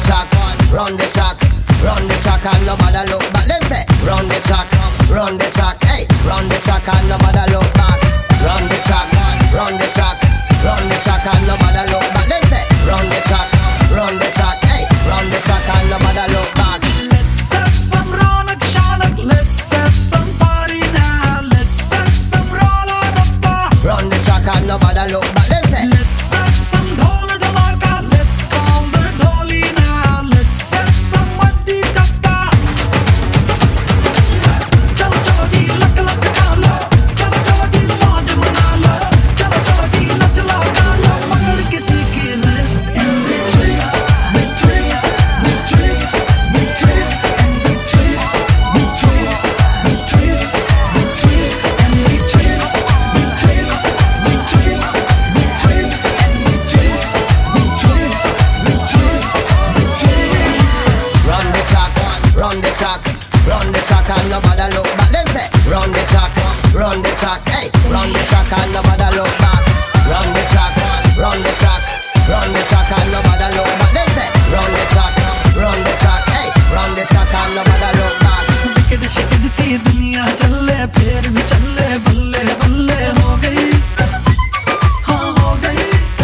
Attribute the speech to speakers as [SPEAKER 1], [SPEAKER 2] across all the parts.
[SPEAKER 1] run the track, run the track and nobody look back. Them say, run the track, hey, run the track and nobody look back. Run the track, run the track, run the track and nobody look back. Them say, run the track, hey, run the track and nobody look back.
[SPEAKER 2] Let's have some Ronak Shanak, let's have some party now. Let's have some Rola Rappa.
[SPEAKER 1] Run the track and nobody look back. Them say,
[SPEAKER 2] let's have some Dhol Dhamarka, let's call the Dholi now. Let's have some Waddi Dakka. Chalo chalo ji lak lak kaalo, chalo chalo ji mauj manaalo, chalo chalo ji nach lagaalo. Pakad kisi ki wrist and we twist, we twist, we twist, we twist and we twist, we twist, we twist, we twist and we twist, we twist, we twist, we twist and we twist, we twist, we twist, we twist.
[SPEAKER 1] run the track, run the track, run the track and nobody look back. Them say, run the track, hey, run the track and nobody look back. Run the track, run the track, run the track and nobody look back. Them say, run the track, hey, run the track and nobody look back.
[SPEAKER 2] Wicket शिकेट सी दुनिया चले फिर भी चले बल्ले बल्ले हो गई, हाँ हो गई।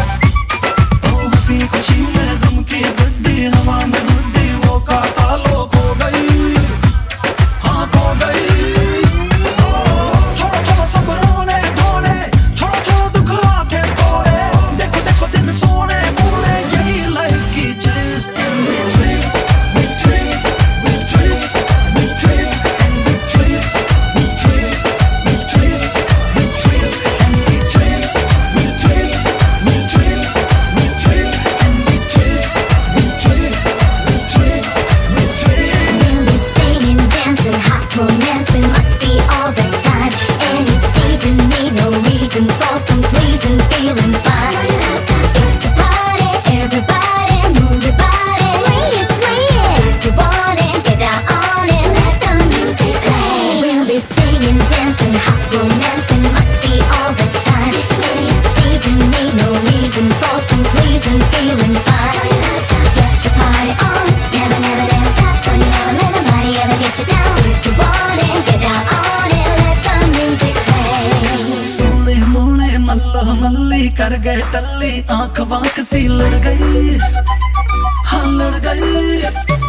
[SPEAKER 2] ओ हंसी खुशी में गम की गुड्डी हवा में गुड्डी वो काटा लो खो गई, हाँ खो गई। ओ छोड़ो छोड़ो सब रोने धोने, छोड़ो छोड़ो दुख आके तोड़े। देखो देखो दिन सोने मोड़े, यही लाइफ की चीज। And we twist, we twist, we twist, we twist and we twist, we twist, we twist, we twist and we twist, we twist, we twist, we twist and we twist, we twist, we twist, we twist.
[SPEAKER 3] We'll be singing, dancing, hot romancing, must be all the time. Any season, need no reason for some pleasing, feeling fine. It's a party, everybody move your body. Swing it, if you want it, get down on it, let the music play. We'll be singing, dancing, hot romancing, must be all the time. Any season, need no reason for some pleasing, feeling fine. Get your party on, never never dance out when you never let nobody ever get you down. If you want it, get down on it, let the music play.
[SPEAKER 2] सोने मोने मल्ला मल्ली कर गए टल्ली, आंख वांख सी लड़ गई, हाँ लड़ गई।